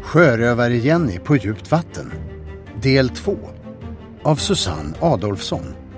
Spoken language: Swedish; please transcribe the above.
Sjörövare Jenny på djupt vatten. Del 2 av Susanne Adolfsson.